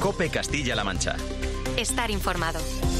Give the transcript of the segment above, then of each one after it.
COPE Castilla-La Mancha. Estar informado.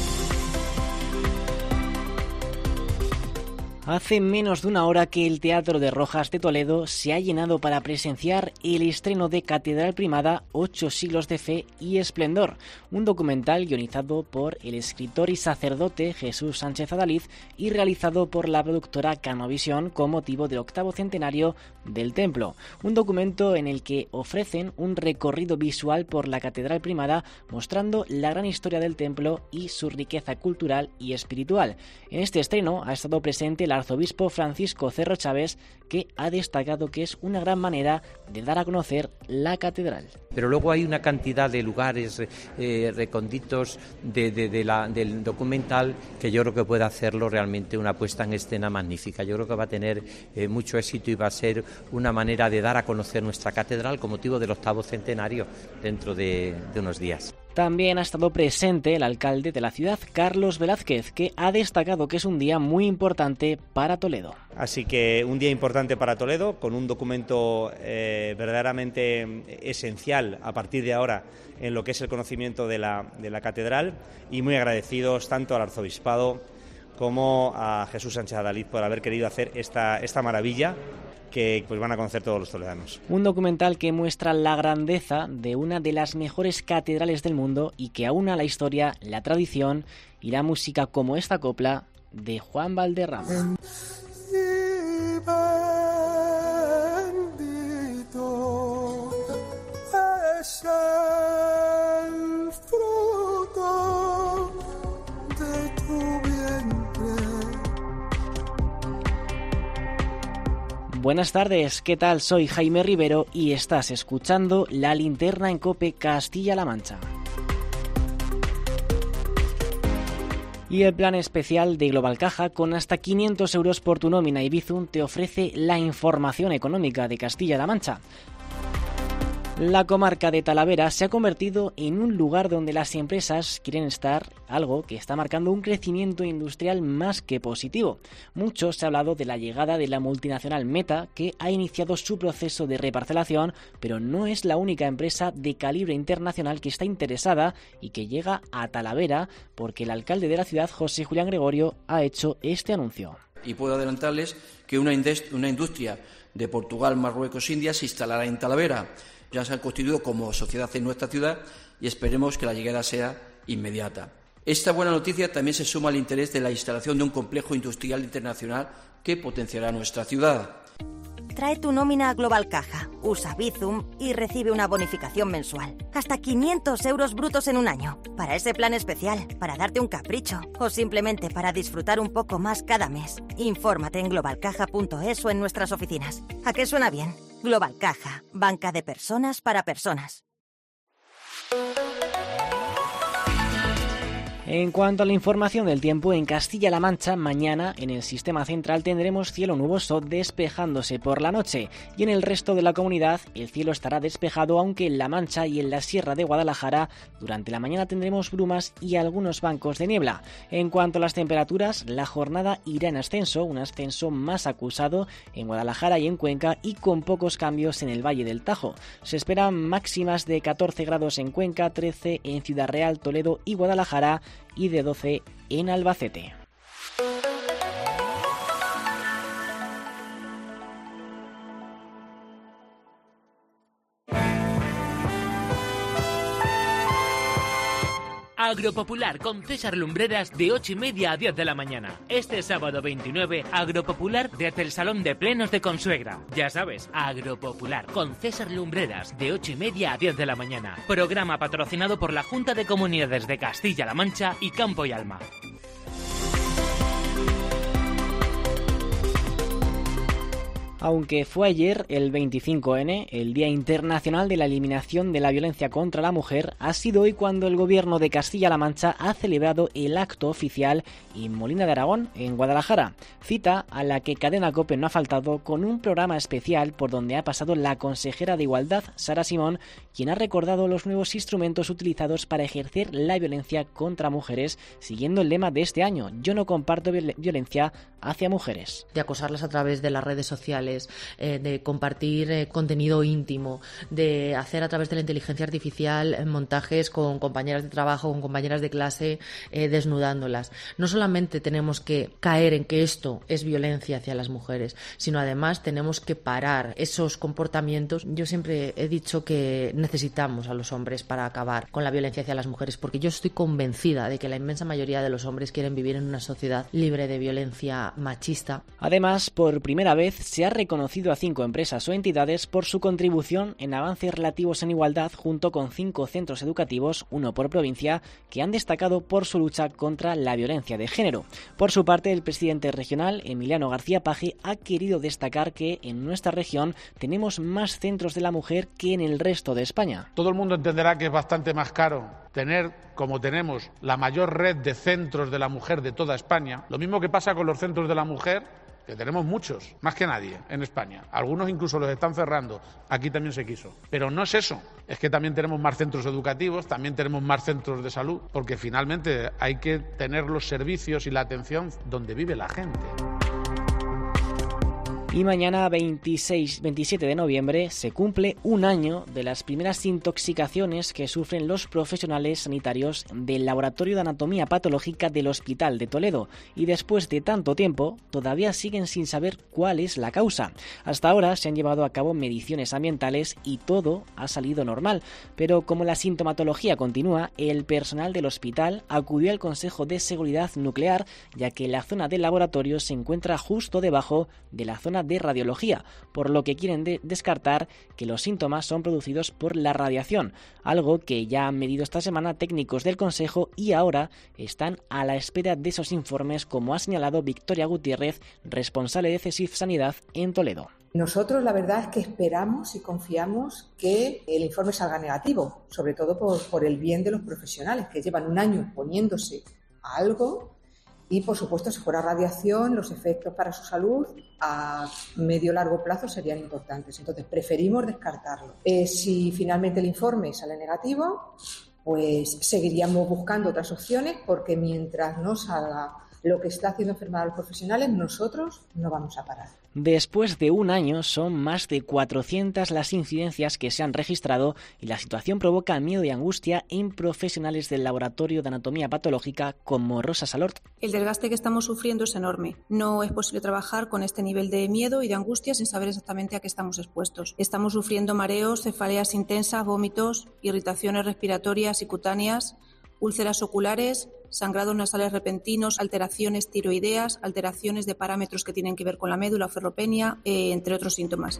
Hace menos de una hora que el Teatro de Rojas de Toledo se ha llenado para presenciar el estreno de Catedral Primada, 8 siglos de fe y esplendor, un documental guionizado por el escritor y sacerdote Jesús Sánchez Adalid y realizado por la productora Canovisión con motivo del 8º centenario del templo. Un documento en el que ofrecen un recorrido visual por la Catedral Primada mostrando la gran historia del templo y su riqueza cultural y espiritual. En este estreno ha estado presente el arzobispo Francisco Cerro Chávez, que ha destacado que es una gran manera de dar a conocer la catedral. Pero luego hay una cantidad de lugares recónditos del documental que yo creo que puede hacerlo realmente una puesta en escena magnífica. Yo creo que va a tener mucho éxito y va a ser una manera de dar a conocer nuestra catedral con motivo del 8º centenario dentro de unos días. También ha estado presente el alcalde de la ciudad, Carlos Velázquez, que ha destacado que es un día muy importante para Toledo. Así que un día importante para Toledo, con un documento verdaderamente esencial a partir de ahora en lo que es el conocimiento de la catedral, y muy agradecidos tanto al arzobispado como a Jesús Sánchez Adalid por haber querido hacer esta maravilla que pues van a conocer todos los toledanos. Un documental que muestra la grandeza de una de las mejores catedrales del mundo y que aúna la historia, la tradición y la música, como esta copla de Juan Valderrama. Bendito es el fruto de tu vientre. Buenas tardes, ¿qué tal? Soy Jaime Rivero y estás escuchando La Linterna en COPE Castilla-La Mancha. Y el plan especial de Global Caja, con hasta 500 euros por tu nómina y Bizum, te ofrece la información económica de Castilla-La Mancha. La comarca de Talavera se ha convertido en un lugar donde las empresas quieren estar, algo que está marcando un crecimiento industrial más que positivo. Mucho se ha hablado de la llegada de la multinacional Meta, que ha iniciado su proceso de reparcelación, pero no es la única empresa de calibre internacional que está interesada y que llega a Talavera, porque el alcalde de la ciudad, José Julián Gregorio, ha hecho este anuncio. Y puedo adelantarles que una industria de Portugal, Marruecos, India se instalará en Talavera. Ya se han constituido como sociedad en nuestra ciudad y esperemos que la llegada sea inmediata. Esta buena noticia también se suma al interés de la instalación de un complejo industrial internacional que potenciará nuestra ciudad. Trae tu nómina a Global Caja, usa Bizum y recibe una bonificación mensual. Hasta 500 euros brutos en un año. Para ese plan especial, para darte un capricho o simplemente para disfrutar un poco más cada mes. Infórmate en globalcaja.es o en nuestras oficinas. ¿A qué suena bien? Global Caja, banca de personas para personas. En cuanto a la información del tiempo, en Castilla-La Mancha, mañana en el sistema central tendremos cielo nuboso despejándose por la noche, y en el resto de la comunidad el cielo estará despejado, aunque en La Mancha y en la Sierra de Guadalajara durante la mañana tendremos brumas y algunos bancos de niebla. En cuanto a las temperaturas, la jornada irá en ascenso, un ascenso más acusado en Guadalajara y en Cuenca, y con pocos cambios en el Valle del Tajo. Se esperan máximas de 14 grados en Cuenca, 13 en Ciudad Real, Toledo y Guadalajara, y de 12 en Albacete. Agropopular con César Lumbreras de 8:30 a 10 de la mañana. Este sábado 29, Agropopular desde el Salón de Plenos de Consuegra. Ya sabes, Agropopular con César Lumbreras de 8:30 a 10 de la mañana. Programa patrocinado por la Junta de Comunidades de Castilla-La Mancha y Campo y Alma. Aunque fue ayer, el 25N, el Día Internacional de la Eliminación de la Violencia contra la Mujer, ha sido hoy cuando el Gobierno de Castilla-La Mancha ha celebrado el acto oficial en Molina de Aragón, en Guadalajara. Cita a la que Cadena COPE no ha faltado, con un programa especial por donde ha pasado la consejera de Igualdad, Sara Simón, quien ha recordado los nuevos instrumentos utilizados para ejercer la violencia contra mujeres, siguiendo el lema de este año: yo no comparto violencia hacia mujeres. De acosarlas a través de las redes sociales sociales, de compartir contenido íntimo, de hacer a través de la inteligencia artificial montajes con compañeras de trabajo, con compañeras de clase, desnudándolas. No solamente tenemos que caer en que esto es violencia hacia las mujeres, sino además tenemos que parar esos comportamientos. Yo siempre he dicho que necesitamos a los hombres para acabar con la violencia hacia las mujeres, porque yo estoy convencida de que la inmensa mayoría de los hombres quieren vivir en una sociedad libre de violencia machista. Además, por primera vez se ha reconocido a 5 empresas o entidades por su contribución en avances relativos en igualdad, junto con 5 centros educativos, 1 por provincia, que han destacado por su lucha contra la violencia de género. Por su parte, el presidente regional, Emiliano García Paje, ha querido destacar que en nuestra región tenemos más centros de la mujer que en el resto de España. Todo el mundo entenderá que es bastante más caro tener, como tenemos, la mayor red de centros de la mujer de toda España. Lo mismo que pasa con los centros de la mujer, que tenemos muchos, más que nadie en España. Algunos incluso los están cerrando. Aquí también se quiso. Pero no es eso. Es que también tenemos más centros educativos, también tenemos más centros de salud, porque finalmente hay que tener los servicios y la atención donde vive la gente. Y mañana, 27 de noviembre, se cumple un año de las primeras intoxicaciones que sufren los profesionales sanitarios del Laboratorio de Anatomía Patológica del Hospital de Toledo. Y después de tanto tiempo, todavía siguen sin saber cuál es la causa. Hasta ahora se han llevado a cabo mediciones ambientales y todo ha salido normal. Pero como la sintomatología continúa, el personal del hospital acudió al Consejo de Seguridad Nuclear, ya que la zona del laboratorio se encuentra justo debajo de la zona de radiología, por lo que quieren descartar que los síntomas son producidos por la radiación, algo que ya han medido esta semana técnicos del Consejo y ahora están a la espera de esos informes, como ha señalado Victoria Gutiérrez, responsable de CESIF Sanidad en Toledo. Nosotros la verdad es que esperamos y confiamos que el informe salga negativo, sobre todo por el bien de los profesionales que llevan un año poniéndose a algo. Y, por supuesto, si fuera radiación, los efectos para su salud a medio largo plazo serían importantes. Entonces, preferimos descartarlo. Si finalmente el informe sale negativo, pues seguiríamos buscando otras opciones, porque mientras no salga lo que está haciendo enfermar a los profesionales, nosotros no vamos a parar. Después de un año, son más de 400 las incidencias que se han registrado y la situación provoca miedo y angustia en profesionales del Laboratorio de Anatomía Patológica como Rosa Salort. El desgaste que estamos sufriendo es enorme. No es posible trabajar con este nivel de miedo y de angustia sin saber exactamente a qué estamos expuestos. Estamos sufriendo mareos, cefaleas intensas, vómitos, irritaciones respiratorias y cutáneas, úlceras oculares, sangrados nasales repentinos, alteraciones tiroideas, alteraciones de parámetros que tienen que ver con la médula o ferropenia, entre otros síntomas.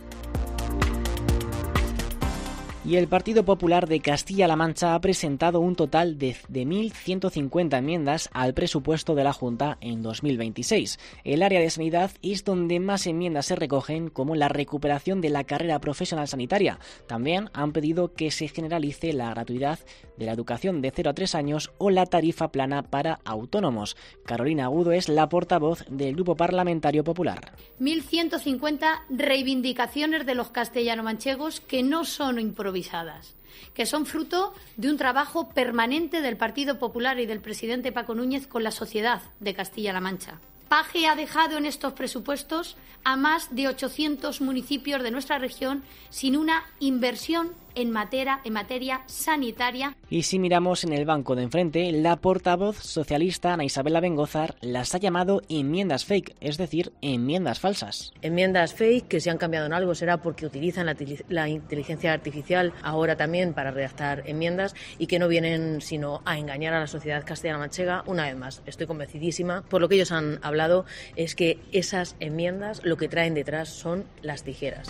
Y el Partido Popular de Castilla-La Mancha ha presentado un total de 1.150 enmiendas al presupuesto de la Junta en 2026. El área de sanidad es donde más enmiendas se recogen, como la recuperación de la carrera profesional sanitaria. También han pedido que se generalice la gratuidad de la educación de 0 a 3 años o la tarifa plana para autónomos. Carolina Agudo es la portavoz del Grupo Parlamentario Popular. 1.150 reivindicaciones de los castellano-manchegos que no son improvisadas, que son fruto de un trabajo permanente del Partido Popular y del presidente Paco Núñez con la sociedad de Castilla-La Mancha. Paje ha dejado en estos presupuestos a más de 800 municipios de nuestra región sin una inversión en materia sanitaria. Y si miramos en el banco de enfrente, la portavoz socialista Ana Isabel Abengózar las ha llamado enmiendas fake, es decir, enmiendas falsas. Enmiendas fake que si han cambiado en algo será porque utilizan la inteligencia artificial ahora también para redactar enmiendas y que no vienen sino a engañar a la sociedad castellano-manchega. Una vez más, estoy convencidísima, por lo que ellos han hablado, es que esas enmiendas lo que traen detrás son las tijeras.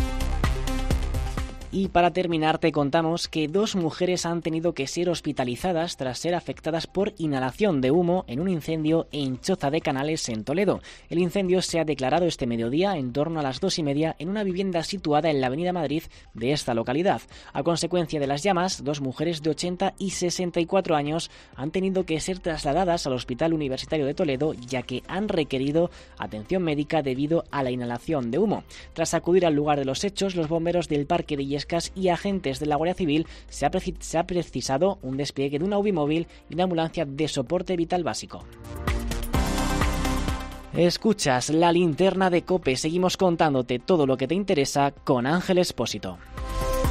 Y para terminar te contamos que 2 mujeres han tenido que ser hospitalizadas tras ser afectadas por inhalación de humo en un incendio en Choza de Canales, en Toledo. El incendio se ha declarado este mediodía en torno a las 2:30 en una vivienda situada en la avenida Madrid de esta localidad. A consecuencia de las llamas, 2 mujeres de 80 y 64 años han tenido que ser trasladadas al Hospital Universitario de Toledo, ya que han requerido atención médica debido a la inhalación de humo. Tras acudir al lugar de los hechos, los bomberos del Parque de Illescas y agentes de la Guardia Civil se ha precisado un despliegue de una UBI móvil y una ambulancia de soporte vital básico. Escuchas la linterna de COPE. Seguimos contándote todo lo que te interesa con Ángel Expósito.